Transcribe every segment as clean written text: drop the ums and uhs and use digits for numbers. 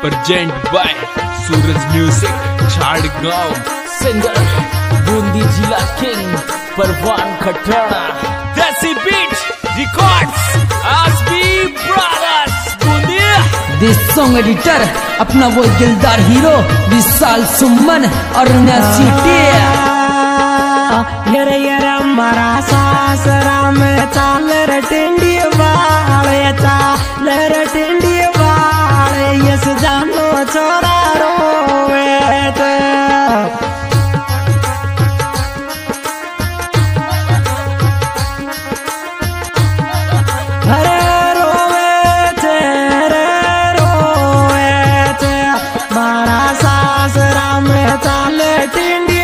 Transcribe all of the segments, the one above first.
Present by Suraj music Jhadgaon. Singer Bundi जिला king Parwan Khatana. Desi beat records आसबी brothers Bundi. This song editor अपना वो दिलदार हीरो विशाल सुमन और सिटी। येरे येरे मारा सासरा में चाल रटिंडी वाले चाल रटिंडी वाले यस जानो छोरा रोवे ते। अरे रोवे ते मारा सासरा में चाल टिंडी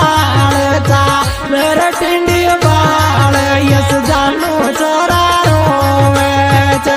मेरा टिंडी बाल यस जानो छोरा रोवे छे।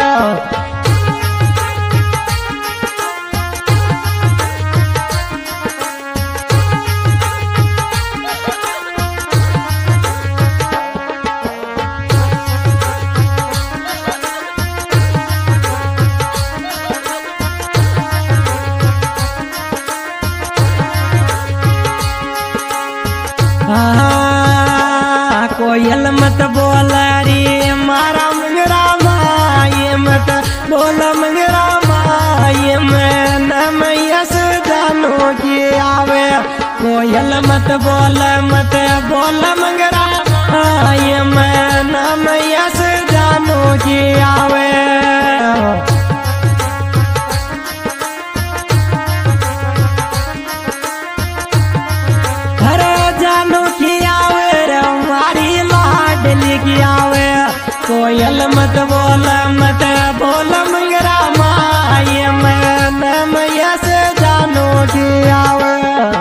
कोयल मत बोल रे मारा मंगरा माये मत बोल मंगरा माये मैं न यस जानो की आवे। कोयल मत बोल मंगरा माये मैं न यस जानो की आवे। कोयल मत बोल मंगरा माये मैं यस जानो की आवे।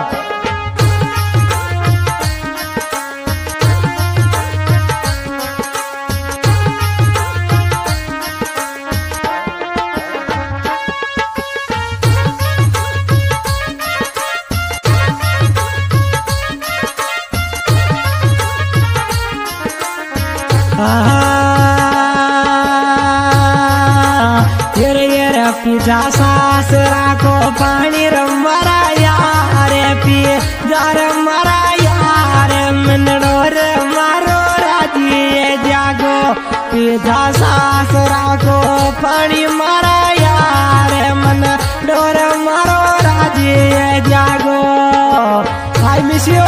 पिजा सासरा को पानी रमरा यार पी जार मरा यार मन डोर मारो राजी जागो। पिजा सासरा को पानी मारा यार मन डोर मारो राजी जागो। I miss you.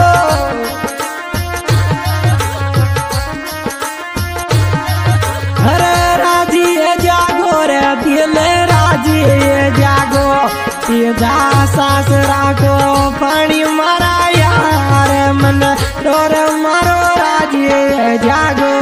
अरे राजी जागो रे दिल जागो। पिजा सासरा को पानी मारा यार मन डोर मारो राजी जागो।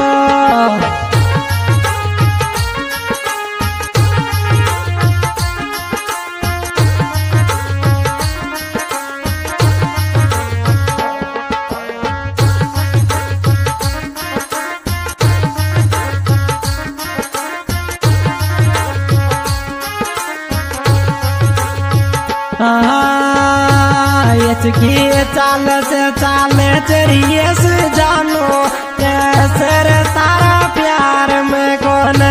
की चाल चरियस जानो कैसर तारा प्यार में कौन।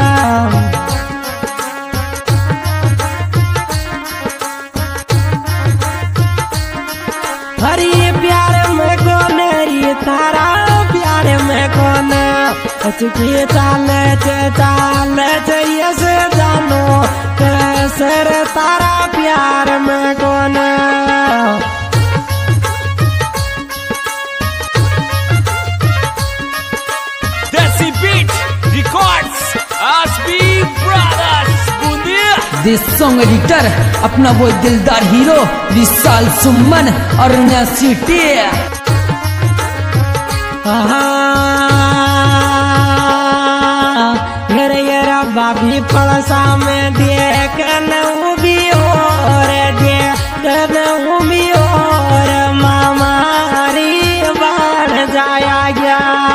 हरी प्यार में कौन री तारा प्यार में कौन। की चाल चरियस जानो कैसर तारा प्यार में कौन। दिस सॉन्ग एडिटर अपना वो दिलदार हीरो विशाल सुमन और सिटी। येरा बाबी पड़सा में देख न भी और देख न भी और मामारी बाढ़ जाया गया।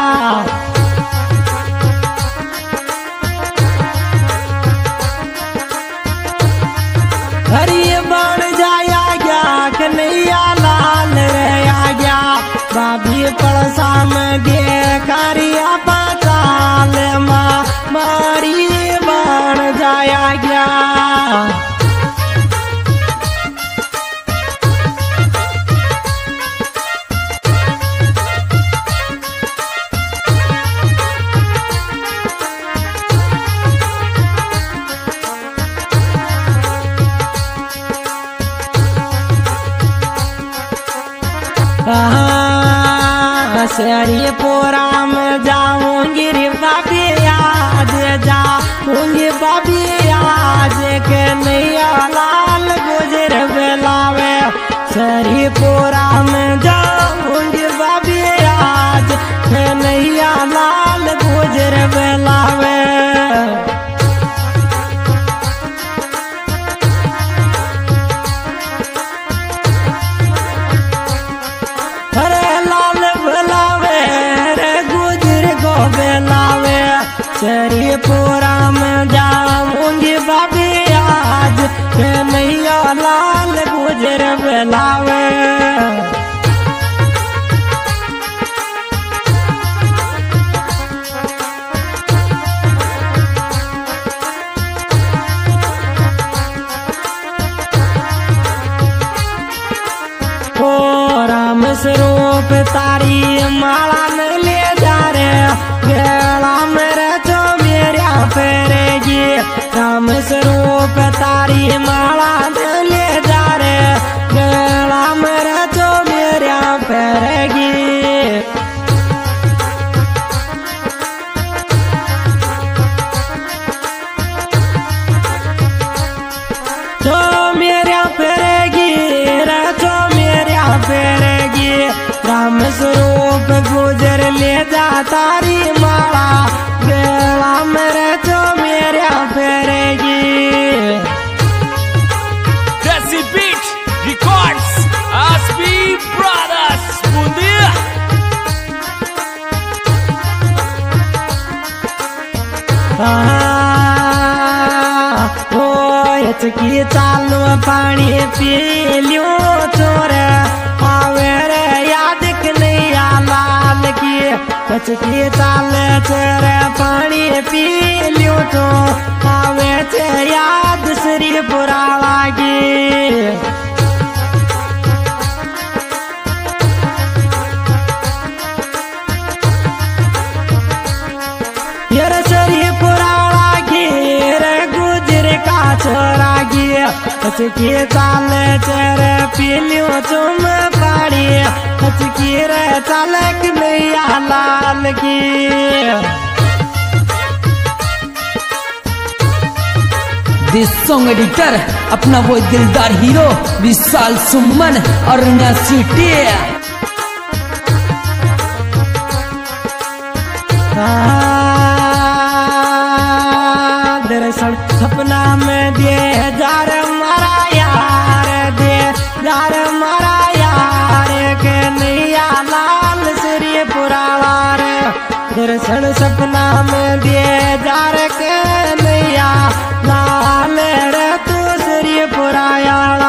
हरी बन जाया गया कन्हैया लाल रहा गया। बाबी पड़सा में देखरिया पचाल मारी बन जाया गया। शहरी पोरा में जाऊंगी रे बाबी आज जाऊंगी बाबी आज के नैया लाल गुजर बेलावे शहरी पोरा में जाऊंगी बाबी आज के नैया लाल गुजर बेलावे शहरी पूरा में जाऊंगी बाबी आज के नैया लाल गुजर बेलावे राम स्वरूप तारी माला में ले जा रे गेला मेरे जो मेरा फेरेगी राम स्वरूप तारी माला में ले जा रे गेला मेरे जो मेरा फेरेगी जो मेरा फेरेगी रे जो मेरा फेरेगी राम स्वरूप गुजर ले जा तारी माला गेला मेरे जो मेरा फेरेगी Desi Beat Records SB Brothers Bundia की चालू पानी पी लियो चोर आवे रे याद कन्हैया लाल की कचकी चाल चोर पानी पी लियो तो आवे थे याद श्री बुरा लागी हचकी चाल चेर पीलियो तुम पाड़ी हचकी रे चालक नैया लाल की दिस सॉन्ग एडिटर अपना वो दिलदार हीरो विशाल सुमन और सिटी दर्शन सपना में दे जार मारा यार दे जार मारा यार के नैया लाल श्री पुरावार दर्शन सपना में दे जार के नैया लाल रे तू श्री पुरायाला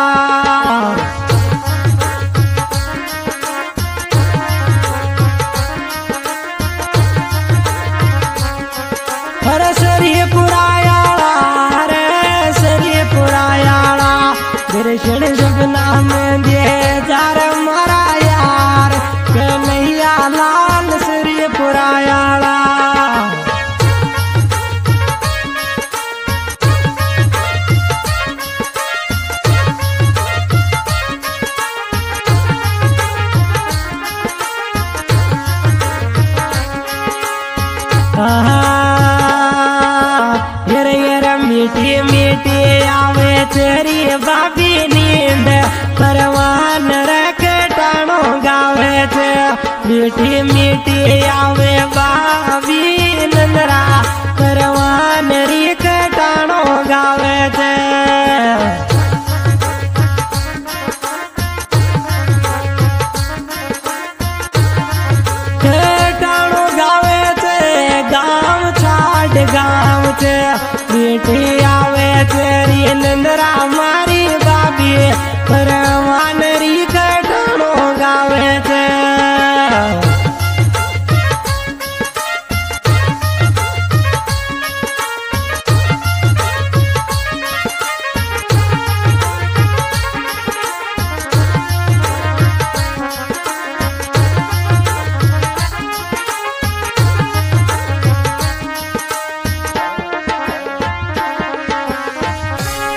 दर्शन सपना में दे जार मारा यार कन्हैया लाल श्री पुरायाला मीठी मीठी आवे तेरी बाबी नींद परवान रख टाणो गावे थे मीठी मीठी आवे बाबी नंदरा परवान री टाणो गावे थे टाणो गावे थे गाँव छाड़ गाँव थे मीठी आवे तेरी नंदरा